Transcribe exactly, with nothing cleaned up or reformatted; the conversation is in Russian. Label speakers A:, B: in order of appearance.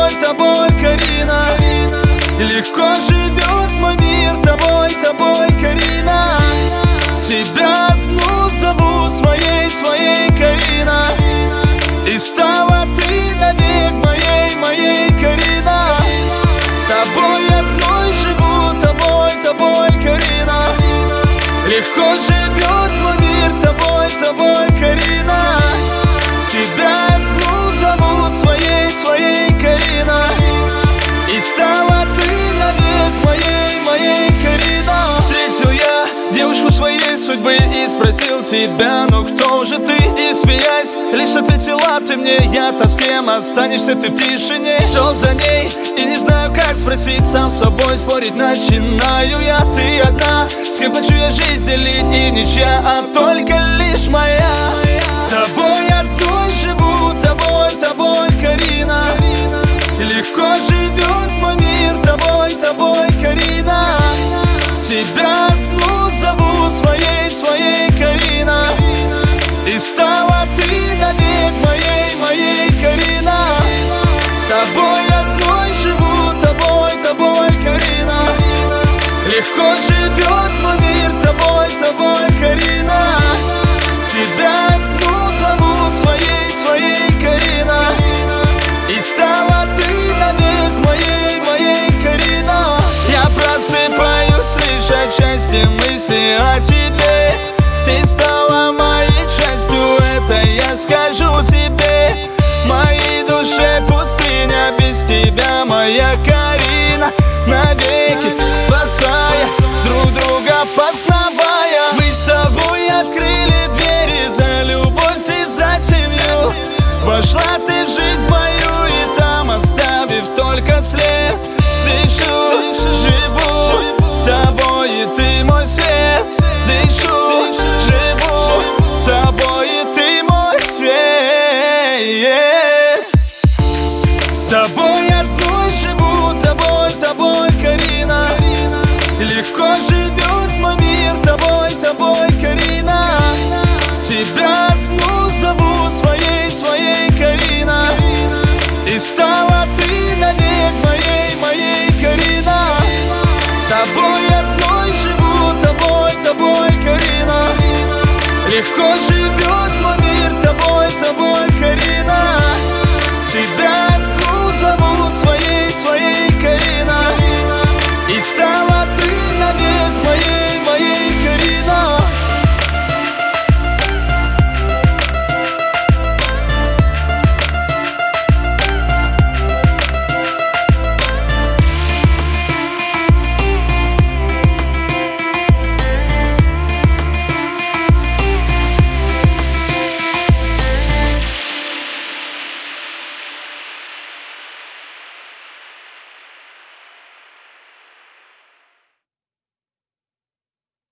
A: тобой, тобой, Карина. Легко живет мой мир с тобой, тобой, Карина. Тебя одну зову своей, своей, Карина. И стала ты навек моей, моей, Карина. Тобой одной живу, тобой, тобой, Карина. Легко живет мой мир с тобой, с тобой, Карина. Тебя одну зову своей, своей, Карина. И стала ты навек моей, моей, Карина. Встретил я девушку своей судьбы и спросил тебя: ну кто же ты? И смеясь, лишь ответила ты мне: я-то с кем останешься ты в тишине? Шел за ней и не знаю, как спросить, сам с собой спорить начинаю я. Ты одна, с кем хочу я жизнь делить, и ничья, а только лишь моя. Тобой одной живу, тобой, тобой, Карина. Легко живет мой мир с тобой, тобой, Карина. Тебя одну зову своей, своей, Карина. И стала ты навек моей, моей, Карина. Тобой одной живу, тобой, тобой, Карина. Легко живет мой мир с тобой, с тобой, Карина. Тебя одну зову своей, своей, Карина. И стала ты навек моей, моей, Карина. Я просыпаюсь лишь от части мысли о тебе. Ты стала моей частью, это я скажу тебе. Моей душе пустыня без тебя, моя Карина. Навеки спасая, друг друга познавая. Мы с тобой открыли двери за любовь и за семью. Вошла ты в жизнь мою и там, оставив только след, дышу, живу тобой, и ты мой свет. Дышу, живу тобой, и ты мой свет. Тобой одной живу, тобой, тобой, Карина. Легко живет мой мир с тобой, тобой, Карина. Тебя одну зову своей, своей, Карина. И стала ты навек моей, моей, Карина. Тобой одной живу, тобой, тобой, Карина. Легко